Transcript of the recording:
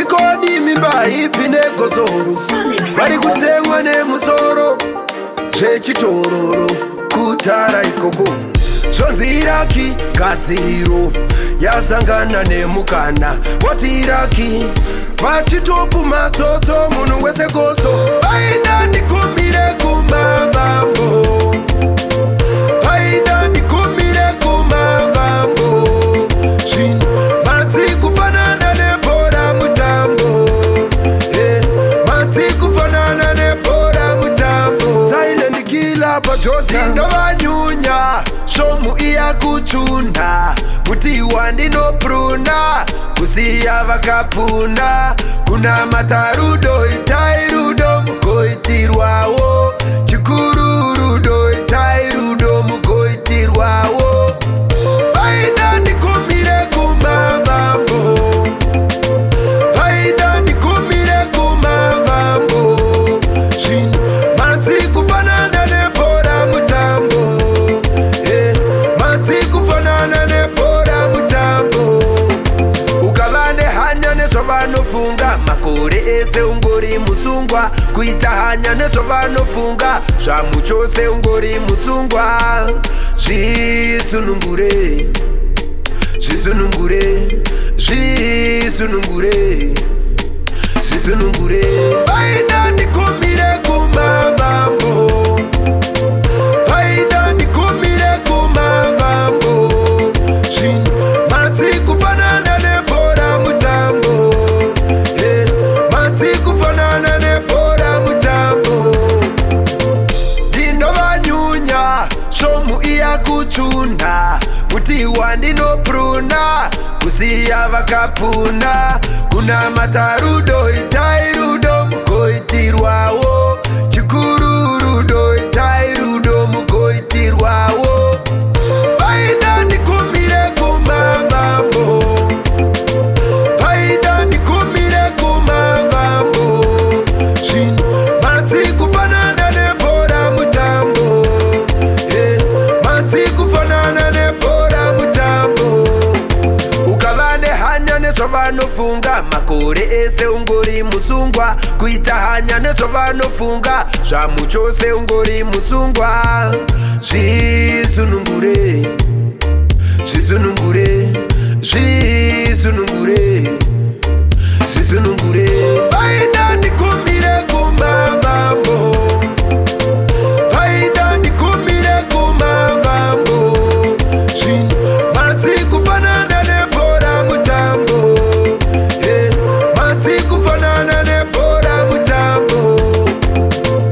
Chikoni mimba ipine gozoro Bari kutemwa ne musoro Chechitororo Kutara ikoko Shonziraki Katsiro Yazangana ne mukana Watiraki Vachitopu matoto Munu wese gozo Vaida nikumire kumabambo Vaida nikumire kumabambo Shin Matsi kufanana ne pora mutambo Matsi kufanana ne pora mutambo Silent killer pajosa Nova nyunya Shomu iya kuchunda Muti wandi no pruna Kusiya vakapunda Kuna matarudo itairudo Mukoitirwawo Chikururudo itairudo Mukoitirwawo Vaida nikumire kumabambo Vaida nikumire kumabambo Shin Matsi kufanana ne pora mutambo Matsi kufanana ne pora mutambo Ukavane hanya nezvavano funga Makore ese ungori musungwa Kuita hanya nezvavano funga Zvamu chose ungori musungwa Zvisunungure Zvisunungure Zvisunungure Zvisunungure Vaida nikumire kumabambo Vaida nikumire kumabambo Shin Matsi kufanana ne pora mutambo Matsi kufanana ne pora mutambo Dinova nyunya Shomu iya kuchunda Muti wandi no pruna Kusiya vakapunda Kuna matarudo itairudo Mukoitirwawo Chikururudo itairudo Mukoitirwawo Vaida nikumire kumabambo Vaida nikumire kumabambo Shin Matsi kufanana ne pora mutambo Matsi kufanana ne pora mutambo Ukavane hanya nezvavano funga Makore ese ungori musungwa Kuita hanya nezvavano funga Zvamu chose ungori musungwa Zvisunungure Zvisunungure Zvisunungure